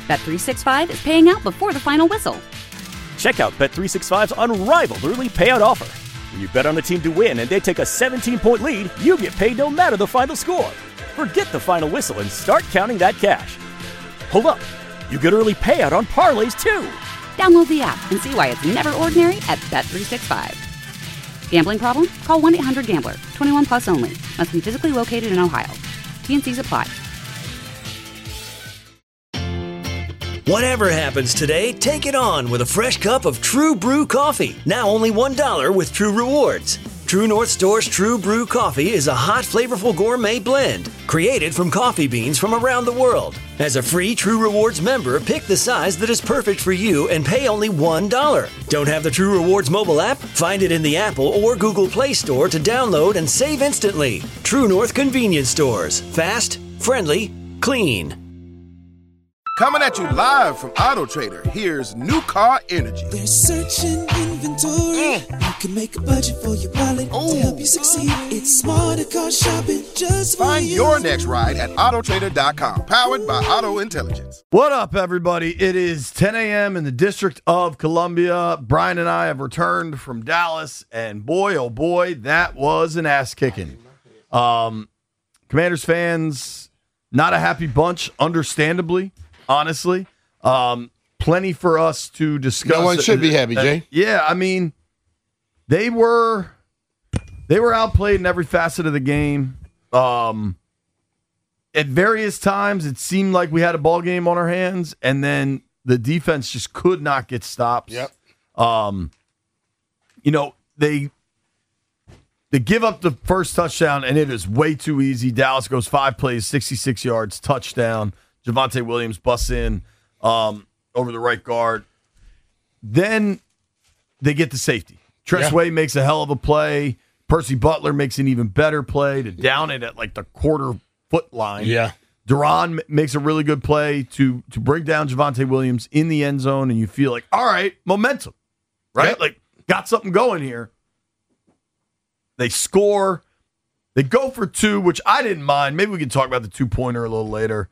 Bet365 is paying out before the final whistle. Check out Bet365's unrivaled early payout offer. When you bet on a team to win and they take a 17-point lead, you get paid no matter the final score. Forget the final whistle and start counting that cash. Hold up. You get early payout on parlays, too. Download the app and see why it's never ordinary at Bet365. Gambling problem? Call 1-800-GAMBLER. 21 plus only. Must be physically located in Ohio. T&Cs apply. Whatever happens today, take it on with a fresh cup of True Brew coffee. Now only $1 with True Rewards. True North Store's True Brew coffee is a hot, flavorful gourmet blend created from coffee beans from around the world. As a free True Rewards member, pick the size that is perfect for you and pay only $1. Don't have the True Rewards mobile app? Find it in the Apple or Google Play Store to download and save instantly. True North Convenience Stores. Fast, friendly, clean. Coming at you live from Auto Trader, here's New Car Energy. They're searching inventory. You can make a budget for your wallet to help you succeed. It's smarter car shopping just for Find you. your next ride at autotrader.com, powered by Auto Intelligence. What up, everybody? It is 10 a.m. in the District of Columbia. Brian and I have returned from Dallas, and boy, oh boy, that was an ass-kicking. Commanders fans, not a happy bunch, understandably. Honestly, plenty for us to discuss. No one should be happy, Jay. Yeah, I mean, they were outplayed in every facet of the game. At various times, it seemed like we had a ball game on our hands, and then the defense just could not get stops. Yep. They give up the first touchdown, and it is way too easy. Dallas goes 5 plays, 66 yards, touchdown. Javonte Williams busts in over the right guard. Then they get the safety. Tress Way makes a hell of a play. Percy Butler makes an even better play to down it at like the quarter-foot line. Yeah. Duran makes a really good play to bring down Javonte Williams in the end zone, and you feel like, all right, momentum, right? Yep. Like, got something going here. They score. They go for 2, which I didn't mind. Maybe we can talk about the 2-pointer a little later.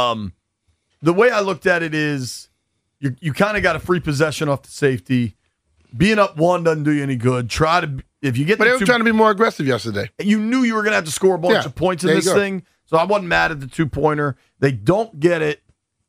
The way I looked at it is you kind of got a free possession off the safety. Being up 1 doesn't do you any good. If you get But they were trying to be more aggressive yesterday. You knew you were going to have to score a bunch of points in this thing. So I wasn't mad at the 2-pointer. They don't get it.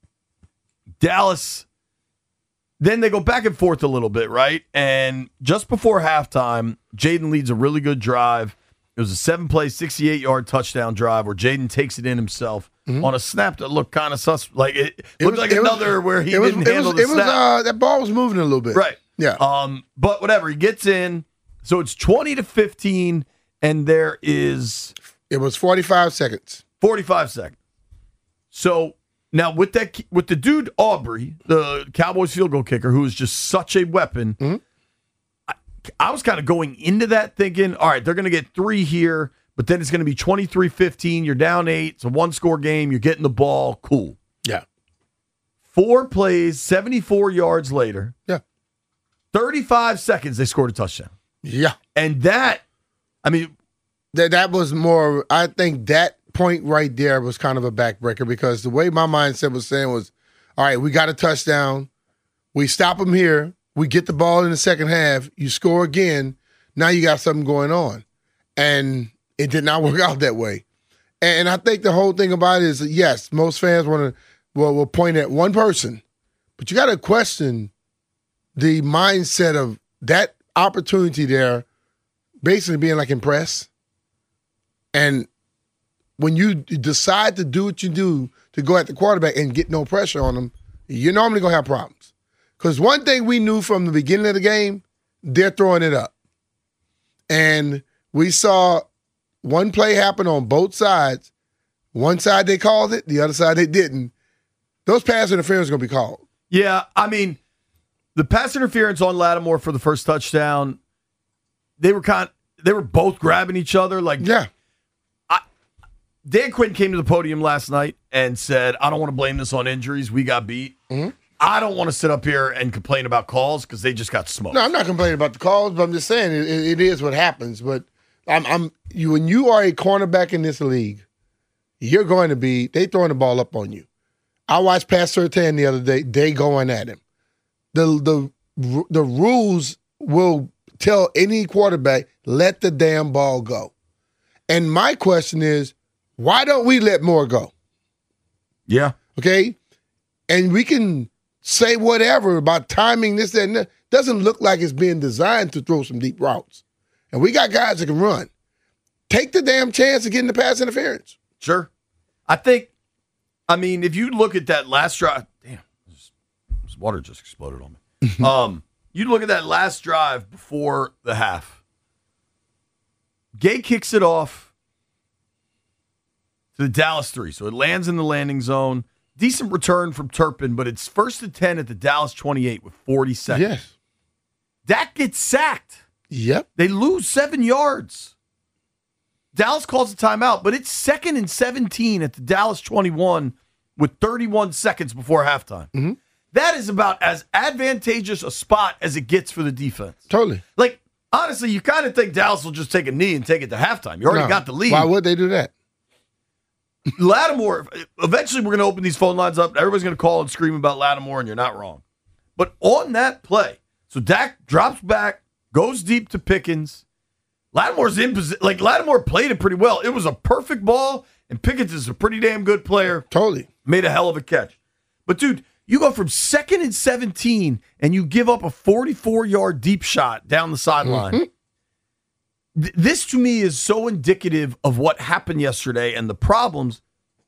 Dallas, then they go back and forth a little bit, right? And just before halftime, Jaden leads a really good drive. It was a 7-play, 68-yard touchdown drive where Jaden takes it in himself on a snap that looked kind of sus. Like it looked like another where he didn't handle the snap. That ball was moving a little bit. Right. Yeah. But whatever, he gets in. So it's 20-15, and there is... It was 45 seconds. 45 seconds. So now with the dude Aubrey, the Cowboys field goal kicker, who is just such a weapon, I was kind of going into that thinking, all right, they're going to get 3 here, but then it's going to be 23-15. You're down 8. It's a 1-score game. You're getting the ball. Cool. Yeah. 4 plays, 74 yards later. Yeah. 35 seconds, they scored a touchdown. Yeah. And that, I mean. That was more, I think that point right there was kind of a backbreaker because the way my mindset was saying was, all right, we got a touchdown. We stop them here. We get the ball in the second half. You score again. Now you got something going on. And it did not work out that way. And I think the whole thing about it is, yes, most fans will point at one person, but you got to question the mindset of that opportunity there basically being like impressed. And when you decide to do what you do to go at the quarterback and get no pressure on them, you're normally going to have problems. Because one thing we knew from the beginning of the game, they're throwing it up. And we saw one play happen on both sides. One side they called it, the other side they didn't. Those pass interference are going to be called. Yeah, I mean, the pass interference on Lattimore for the first touchdown, they were both grabbing each other. Like, yeah. Dan Quinn came to the podium last night and said, I don't want to blame this on injuries. We got beat. Mm-hmm. I don't want to sit up here and complain about calls because they just got smoked. No, I'm not complaining about the calls, but I'm just saying it is what happens. But when you are a cornerback in this league, you're going to be, they throwing the ball up on you. I watched Pat Surtain the other day. They going at him. The rules will tell any quarterback, let the damn ball go. And my question is, why don't we let more go? Yeah. Okay? And we can say whatever about timing, this, that, and that. Doesn't look like it's being designed to throw some deep routes. And we got guys that can run. Take the damn chance of getting the pass interference. Sure. If you look at that last drive, damn, this water just exploded on me. You look at that last drive before the half. Gay kicks it off to the Dallas 3. So it lands in the landing zone. Decent return from Turpin, but it's 1st and 10 at the Dallas 28 with 40 seconds. Yes. Dak gets sacked. Yep. They lose 7 yards. Dallas calls a timeout, but it's 2nd and 17 at the Dallas 21 with 31 seconds before halftime. Mm-hmm. That is about as advantageous a spot as it gets for the defense. Totally. Like, honestly, you kind of think Dallas will just take a knee and take it to halftime. You already got the lead. Why would they do that? Lattimore, eventually we're going to open these phone lines up. Everybody's going to call and scream about Lattimore, and you're not wrong. But on that play, so Dak drops back, goes deep to Pickens. Lattimore's in position. Like, Lattimore played it pretty well. It was a perfect ball, and Pickens is a pretty damn good player. Totally. Made a hell of a catch. But, dude, you go from 2nd and 17, and you give up a 44-yard deep shot down the sideline. Mm-hmm. This, to me, is so indicative of what happened yesterday and the problems.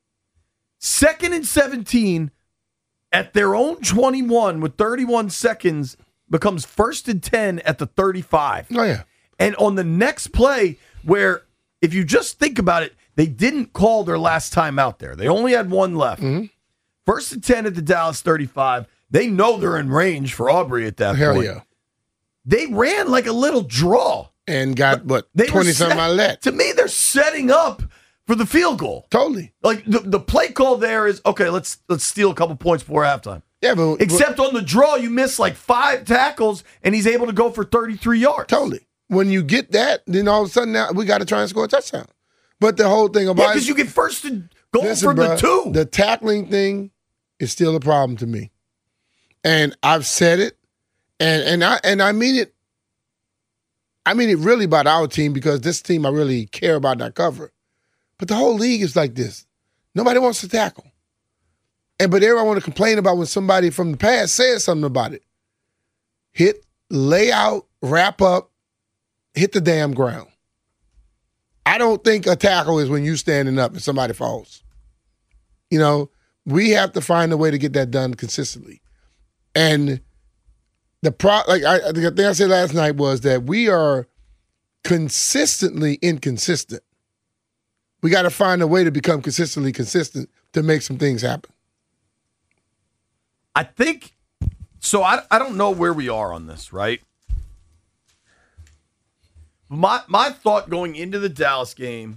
2nd and 17 at their own 21 with 31 seconds becomes 1st and 10 at the 35. Oh, yeah. And on the next play, where if you just think about it, they didn't call their last time out there. They only had one left. Mm-hmm. 1st and 10 at the Dallas 35. They know they're in range for Aubrey at that Hell point. Yeah. They ran like a little draw. And got, 20-something out of that. To me, they're setting up for the field goal. Totally. Like, the play call there is, okay, let's steal a couple points before halftime. Yeah, but Except on the draw, you miss like 5 tackles, and he's able to go for 33 yards. Totally. When you get that, then all of a sudden now we got to try and score a touchdown. But the whole thing about because you get first and goal from the 2. The tackling thing is still a problem to me, and I've said it, and I mean it. I mean it really about our team, because this team I really care about and I cover. But the whole league is like this. Nobody wants to tackle, but everyone want to complain about when somebody from the past says something about it. Hit, lay out, wrap up. Hit the damn ground. I don't think a tackle is when you standing up and somebody falls. You know, we have to find a way to get that done consistently. And the thing I said last night was that we are consistently inconsistent. We got to find a way to become consistently consistent to make some things happen. I think so. I don't know where we are on this, right? My thought going into the Dallas game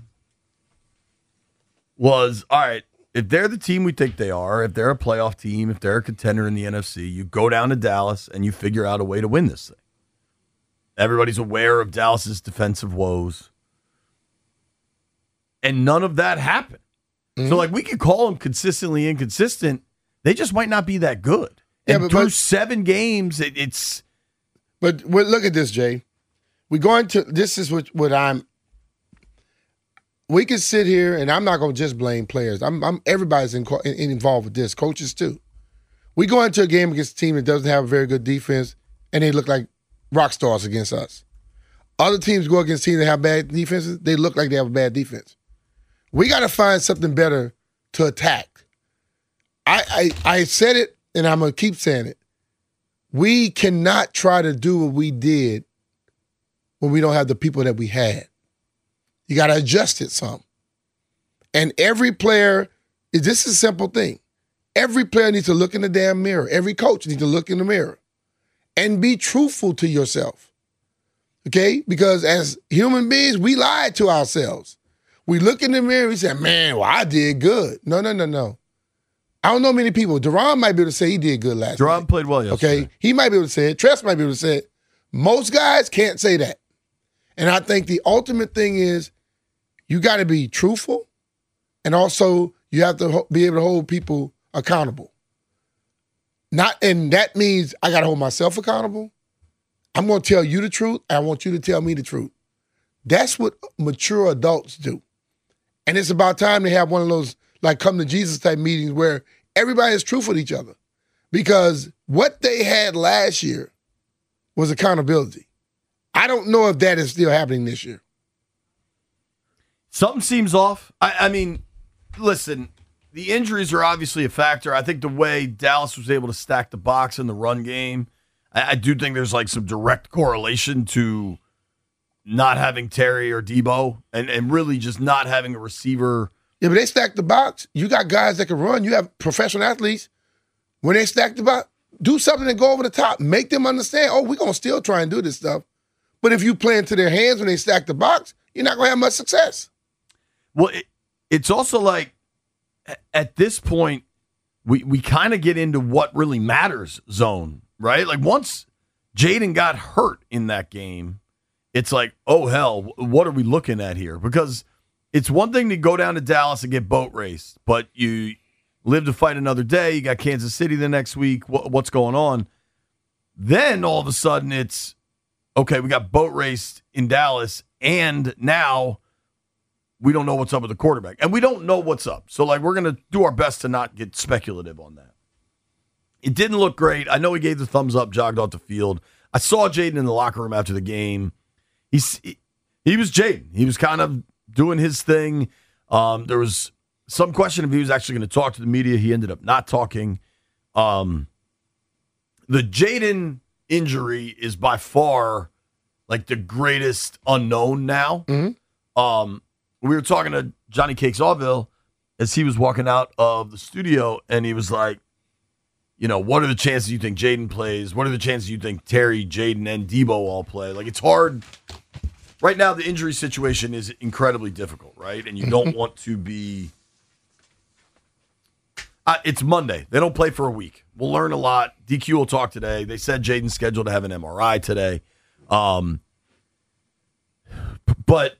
was, all right, if they're the team we think they are, if they're a playoff team, if they're a contender in the NFC, you go down to Dallas and you figure out a way to win this thing. Everybody's aware of Dallas's defensive woes. And none of that happened. Mm-hmm. So, we could call them consistently inconsistent. They just might not be that good. Yeah, and through 7 games, it's... But look at this, Jay. This is what I'm. We can sit here, and I'm not going to just blame players. Everybody's involved with this, coaches too. We go into a game against a team that doesn't have a very good defense, and they look like rock stars against us. Other teams go against teams that have bad defenses, they look like they have a bad defense. We got to find something better to attack. I said it, and I'm going to keep saying it. We cannot try to do what we did when we don't have the people that we had. You got to adjust it some. And every player, this is a simple thing. Every player needs to look in the damn mirror. Every coach needs to look in the mirror and be truthful to yourself. Okay? Because as human beings, we lie to ourselves. We look in the mirror, we say, man, well, I did good. No. I don't know many people. Deron might be able to say he did good last night. Deron played well yesterday. Okay? He might be able to say it. Tress might be able to say it. Most guys can't say that. And I think the ultimate thing is you got to be truthful, and also you have to be able to hold people accountable. And that means I got to hold myself accountable. I'm going to tell you the truth. I want you to tell me the truth. That's what mature adults do. And it's about time they have one of those like come to Jesus type meetings where everybody is truthful with each other. Because what they had last year was accountability. I don't know if that is still happening this year. Something seems off. I mean, listen, the injuries are obviously a factor. I think the way Dallas was able to stack the box in the run game, I do think there's like some direct correlation to not having Terry or Debo and really just not having a receiver. Yeah, but they stack the box. You got guys that can run. You have professional athletes. When they stack the box, do something and go over the top. Make them understand, we're going to still try and do this stuff. But if you play into their hands when they stack the box, you're not going to have much success. Well, it's also like at this point, we kind of get into what really matters zone, right? Like once Jaden got hurt in that game, it's like, oh, hell, what are we looking at here? Because it's one thing to go down to Dallas and get boat raced, but you live to fight another day. You got Kansas City the next week. What's going on? Then all of a sudden it's, okay, we got boat raced in Dallas, and now we don't know what's up with the quarterback. And we don't know what's up. So, like, we're going to do our best to not get speculative on that. It didn't look great. I know he gave the thumbs up, jogged off the field. I saw Jaden in the locker room after the game. He was Jaden. He was kind of doing his thing. There was some question if he was actually going to talk to the media. He ended up not talking. The Jaden injury is by far like the greatest unknown now. Mm-hmm. We were talking to Johnny Cakes Allville as he was walking out of the studio, and he was like, what are the chances you think Jaden plays? What are the chances you think Terry, Jaden, and Debo all play? Like, it's hard. Right now, the injury situation is incredibly difficult, right? And you don't want to be... it's Monday. They don't play for a week. We'll learn a lot. DQ will talk today. They said Jaden's scheduled to have an MRI today. But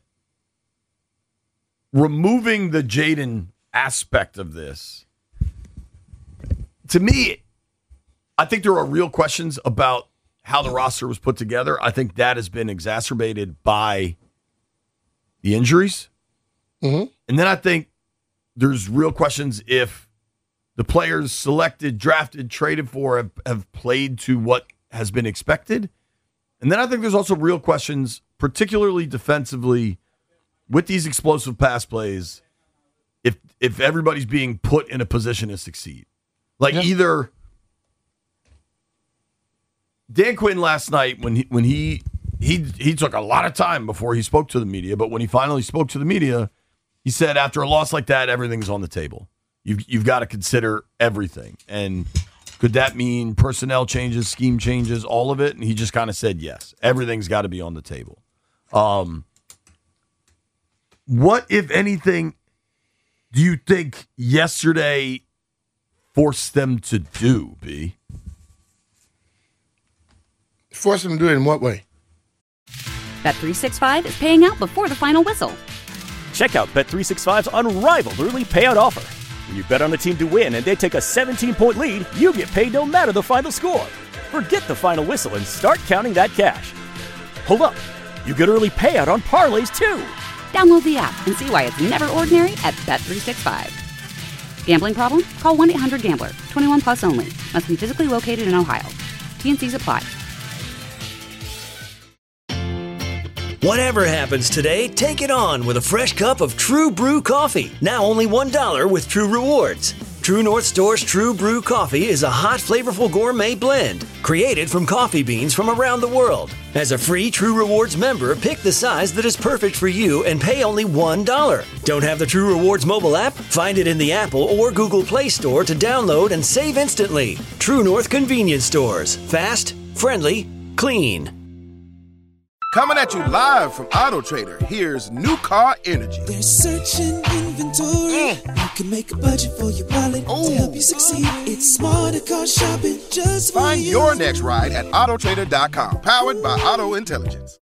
removing the Jaden aspect of this, to me, I think there are real questions about how the roster was put together. I think that has been exacerbated by the injuries. Mm-hmm. And then I think there's real questions if the players selected, drafted, traded for have played to what has been expected. And then I think there's also real questions, particularly defensively, with these explosive pass plays, if everybody's being put in a position to succeed. Like either Dan Quinn last night when he took a lot of time before he spoke to the media, but when he finally spoke to the media, he said after a loss like that, everything's on the table. You've got to consider everything. And could that mean personnel changes, scheme changes, all of it? And he just kind of said yes. Everything's got to be on the table. What, if anything, do you think yesterday forced them to do, B? Forced them to do it in what way? Bet365 is paying out before the final whistle. Check out Bet365's unrivaled early payout offer. When you bet on a team to win and they take a 17-point lead, you get paid no matter the final score. Forget the final whistle and start counting that cash. Hold up. You get early payout on parlays, too. Download the app and see why it's never ordinary at Bet365. Gambling problem? Call 1-800-GAMBLER. 21 plus only. Must be physically located in Ohio. T&Cs apply. Whatever happens today, take it on with a fresh cup of True Brew coffee. Now only $1 with True Rewards. True North Store's True Brew coffee is a hot, flavorful gourmet blend created from coffee beans from around the world. As a free True Rewards member, pick the size that is perfect for you and pay only $1. Don't have the True Rewards mobile app? Find it in the Apple or Google Play Store to download and save instantly. True North Convenience Stores. Fast, friendly, clean. Coming at you live from Auto Trader, here's New Car Energy. There's searching inventory. You can make a budget for your wallet to help you succeed. It's smarter car shopping just for Find you. your next ride at autotrader.com, powered by Auto Intelligence.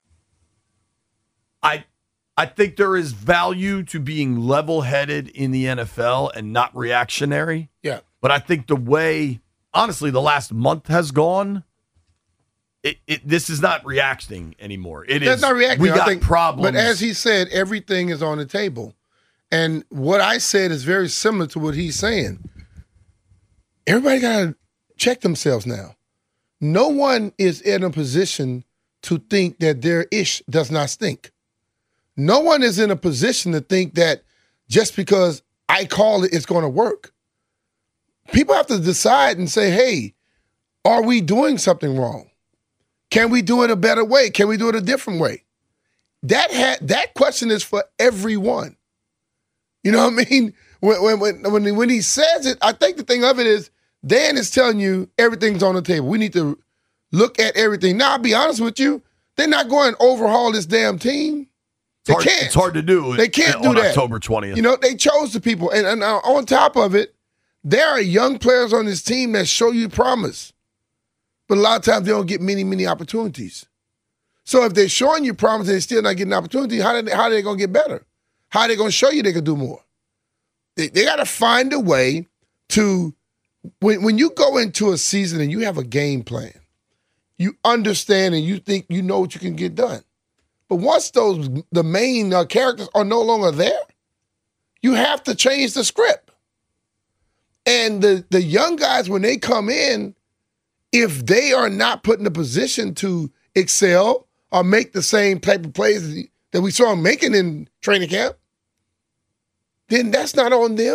I think there is value to being level-headed in the NFL and not reactionary. Yeah. But I think the way, honestly, the last month has gone, this is not reacting anymore. That's not reacting. We got problems. But as he said, everything is on the table. And what I said is very similar to what he's saying. Everybody got to check themselves now. No one is in a position to think that their ish does not stink. No one is in a position to think that just because I call it, it's going to work. People have to decide and say, hey, are we doing something wrong? Can we do it a better way? Can we do it a different way? That question is for everyone. You know what I mean? When he says it, I think the thing of it is Dan is telling you everything's on the table. We need to look at everything. Now, I'll be honest with you, they're not going to overhaul this damn team. They can't. It's hard to do. They can't do that. October 20th. You know, they chose the people. And on top of it, there are young players on this team that show you promise. But a lot of times they don't get many, many opportunities. So if they're showing you promise and they're still not getting an opportunity, how are they going to get better? How are they going to show you they can do more? They got to find a way to, when you go into a season and you have a game plan, you understand and you think you know what you can get done. But once the main characters are no longer there, you have to change the script. And the young guys, when they come in, if they are not put in a position to excel or make the same type of plays that we saw them making in training camp, then that's not on them.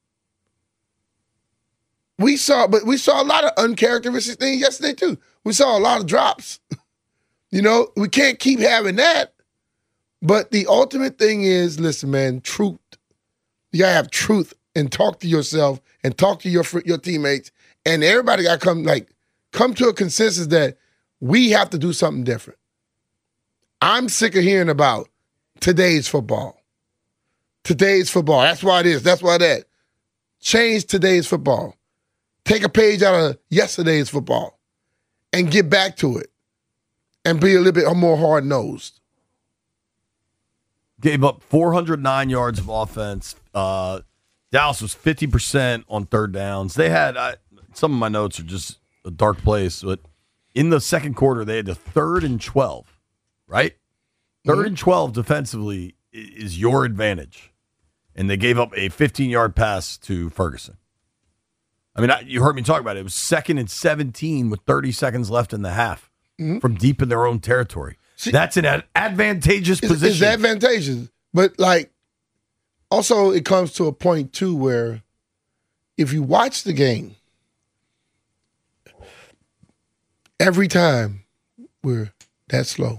We saw a lot of uncharacteristic things yesterday too. We saw a lot of drops. You know, we can't keep having that. But the ultimate thing is, listen, man, truth. You gotta have truth and talk to yourself and talk to your teammates, and everybody got to come to a consensus that we have to do something different. I'm sick of hearing about today's football. Today's football. That's why it is. That's why that. Change today's football. Take a page out of yesterday's football and get back to it and be a little bit more hard-nosed. Gave up 409 yards of offense. Dallas was 50% on third downs. They had, some of my notes are just a dark place, but in the second quarter, they had the 3rd and 12, right? 3rd and 12 defensively is your advantage. And they gave up a 15-yard pass to Ferguson. I mean, you heard me talk about it. It was 2nd and 17 with 30 seconds left in the half from deep in their own territory. See, that's an advantageous position. It's advantageous. But, also it comes to a point, too, where if you watch the game, every time we're that slow,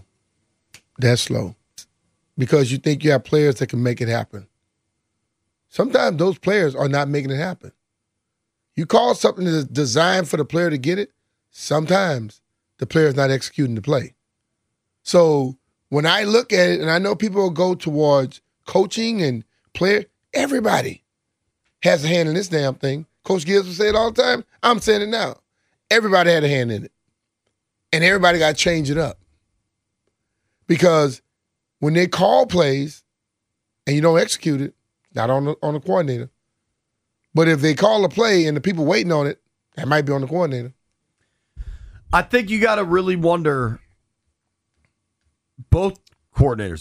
because you think you have players that can make it happen. Sometimes those players are not making it happen. You call something that's designed for the player to get it, sometimes the player is not executing the play. So when I look at it, and I know people will go towards coaching and player, everybody has a hand in this damn thing. Coach Gibbs will say it all the time. I'm saying it now. Everybody had a hand in it. And everybody got to change it up. Because when they call plays and you don't execute it, not on the coordinator. But if they call a play and the people waiting on it, that might be on the coordinator. I think you got to really wonder, both coordinators.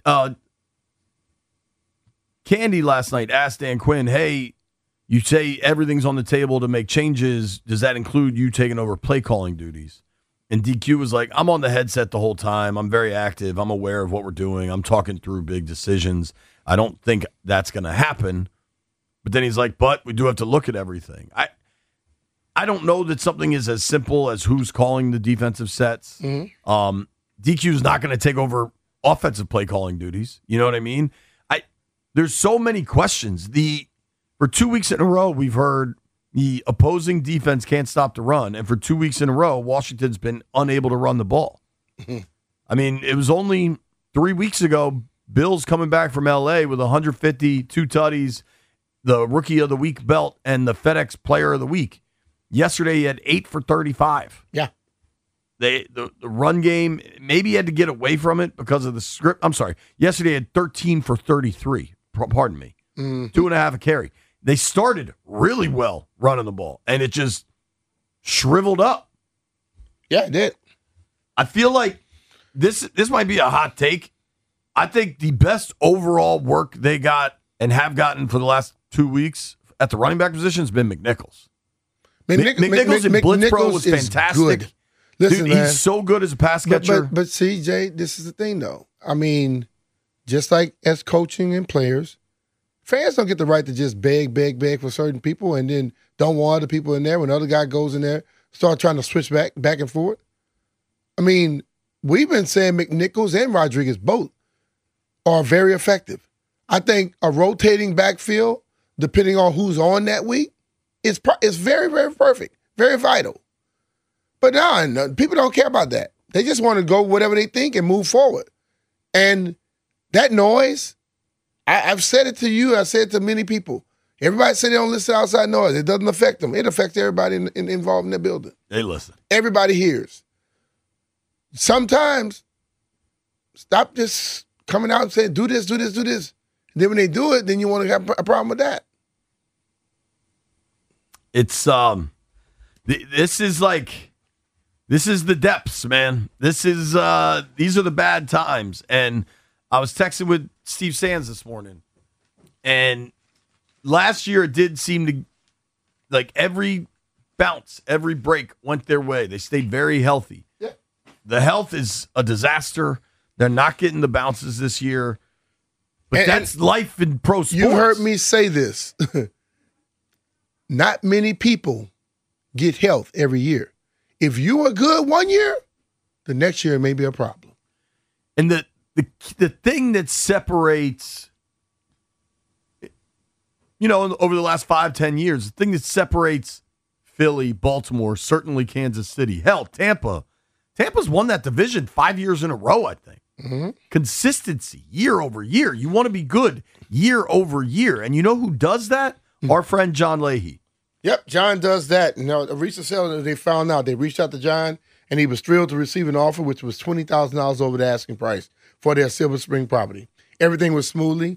Candy last night asked Dan Quinn, hey, you say everything's on the table to make changes. Does that include you taking over play calling duties? And DQ was like, I'm on the headset the whole time. I'm very active. I'm aware of what we're doing. I'm talking through big decisions. I don't think that's going to happen. But then he's like, but we do have to look at everything. I don't know that something is as simple as who's calling the defensive sets. DQ is not going to take over offensive play calling duties. You know what I mean? There's so many questions. For 2 weeks in a row, we've heard the opposing defense can't stop the run. And for 2 weeks in a row, Washington's been unable to run the ball. I mean, it was only 3 weeks ago, Bills coming back from L.A. with 150, 2 tutties, the Rookie of the Week belt, and the FedEx Player of the Week. Yesterday, he had 8 for 35. Yeah. The run game, maybe he had to get away from it because of the script. I'm sorry. Yesterday, he had 13 for 33. Pardon me. 2.5 a carry. they started really well running the ball, and it just shriveled up. Yeah, it did. I feel like this might be a hot take. I think the best overall work they got and have gotten for the last 2 weeks at the running back position has been McNichols. McNichols in Blitz Pro was fantastic. Good. Listen, dude, he's so good as a pass catcher. But see, Jay, this is the thing, though. I mean, just like as coaching and players, fans don't get the right to just beg for certain people and then don't want other people in there. When the other guy goes in there, start trying to switch back and forth. I mean, we've been saying McNichols and Rodriguez both are very effective. I think a rotating backfield, depending on who's on that week, is very, very perfect, very vital. But no, people don't care about that. They just want to go whatever they think and move forward. And that noise, I've said it to you, I've said it to many people. Everybody say they don't listen to outside noise. It doesn't affect them. It affects everybody involved in the building. They listen. Everybody hears. Sometimes, stop just coming out and saying, do this. And then when they do it, then you want to have a problem with that. It's, this is the depths, man. These are the bad times. And I was texting with Steve Sands this morning, and last year it did seem to, like, every bounce, every break went their way. They stayed very healthy. Yeah. The health is a disaster. They're not getting the bounces this year. But that's life in pro sports. You heard me say this. Not many people get health every year. If you are good one year, the next year may be a problem. And the thing that separates, over the last 5-10 years, the thing that separates Philly, Baltimore, certainly Kansas City, hell, Tampa's won that division 5 years in a row, I think. Mm-hmm. Consistency, year over year. You want to be good year over year. And you know who does that? Our friend John Leahy. Yep, John does that. A recent sale, they found out. They reached out to John, and he was thrilled to receive an offer, which was $20,000 over the asking price for their Silver Spring property. Everything was smoothly,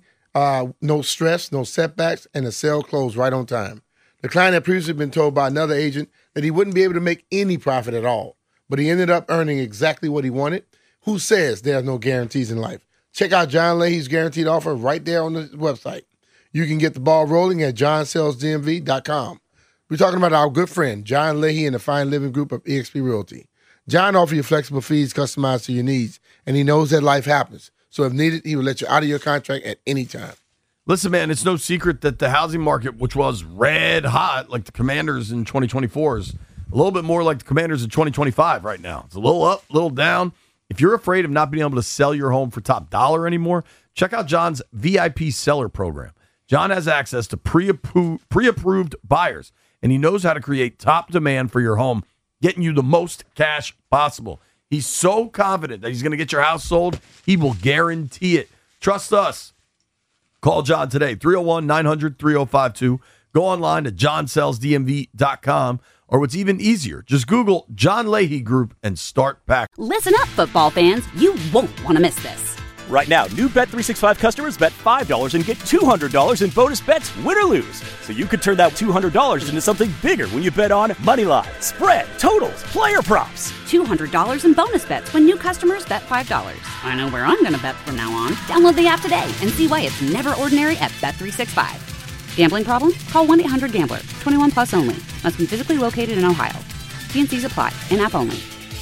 no stress, no setbacks, and the sale closed right on time. The client had previously been told by another agent that he wouldn't be able to make any profit at all, but he ended up earning exactly what he wanted. Who says there's no guarantees in life? Check out John Leahy's guaranteed offer right there on the website. You can get the ball rolling at johnsellsdmv.com. We're talking about our good friend, John Leahy and the Fine Living Group of eXp Realty. John offers you flexible fees customized to your needs, and he knows that life happens. So if needed, he will let you out of your contract at any time. Listen, man, it's no secret that the housing market, which was red hot like the Commanders in 2024, is a little bit more like the Commanders in 2025 right now. It's a little up, a little down. If you're afraid of not being able to sell your home for top dollar anymore, check out John's VIP seller program. John has access to pre-approved buyers, and he knows how to create top demand for your home, getting you the most cash possible. He's so confident that he's going to get your house sold, he will guarantee it. Trust us. Call John today, 301-900-3052. Go online to johnsellsdmv.com, or what's even easier, just Google John Leahy Group and start back. Listen up, football fans. You won't want to miss this. Right now, new Bet365 customers bet $5 and get $200 in bonus bets, win or lose. So you could turn that $200 into something bigger when you bet on moneyline, spread, totals, player props. $200 in bonus bets when new customers bet $5. I know where I'm going to bet from now on. Download the app today and see why it's never ordinary at Bet365. Gambling problem? Call 1-800-GAMBLER. 21 plus only. Must be physically located in Ohio. T&Cs apply. In-app only.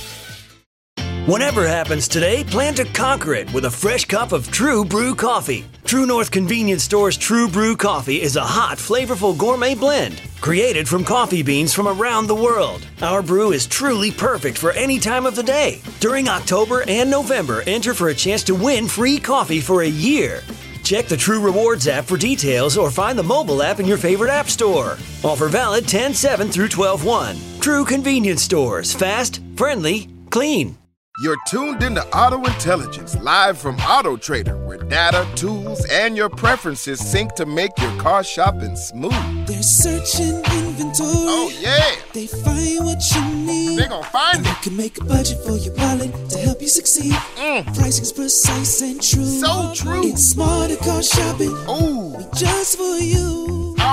Whatever happens today, plan to conquer it with a fresh cup of True Brew coffee. True North Convenience Store's True Brew coffee is a hot, flavorful gourmet blend created from coffee beans from around the world. Our brew is truly perfect for any time of the day. During October and November, enter for a chance to win free coffee for a year. Check the True Rewards app for details or find the mobile app in your favorite app store. Offer valid 10/7 through 12/1. True Convenience Stores. Fast, friendly, clean. You're tuned into Auto Intelligence, live from Auto Trader, where data, tools, and your preferences sync to make your car shopping smooth. They're searching inventory. Oh, yeah. They find what you need. They're gonna find and it. You can make a budget for your wallet to help you succeed. Pricing's precise and true. So true. It's smarter car shopping. Ooh. Just for you.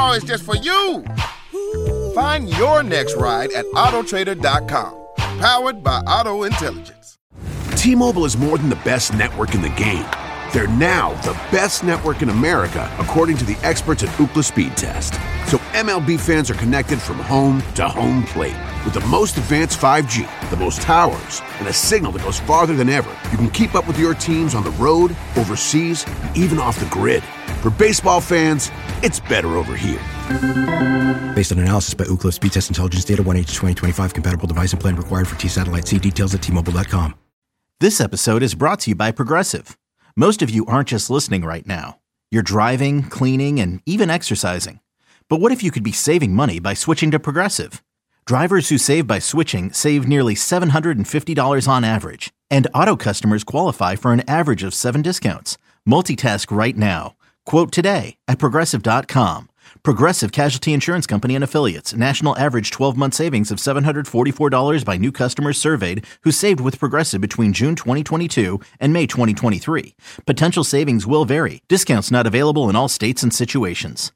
No, it's just for you. Find your next ride at autotrader.com. Powered by Auto Intelligence. T-Mobile is more than the best network in the game. They're now the best network in America, according to the experts at Ookla Speed Test. So MLB fans are connected from home to home plate. With the most advanced 5G, the most towers, and a signal that goes farther than ever, you can keep up with your teams on the road, overseas, and even off the grid. For baseball fans, it's better over here. Based on analysis by Ookla Speed Test Intelligence Data 1H2025 compatible device and plan required for T-Satellite. See details at T-Mobile.com. This episode is brought to you by Progressive. Most of you aren't just listening right now. You're driving, cleaning, and even exercising. But what if you could be saving money by switching to Progressive? Drivers who save by switching save nearly $750 on average. And auto customers qualify for an average of 7 discounts. Multitask right now. Quote today at Progressive.com. Progressive Casualty Insurance Company and Affiliates. National average 12-month savings of $744 by new customers surveyed who saved with Progressive between June 2022 and May 2023. Potential savings will vary. Discounts not available in all states and situations.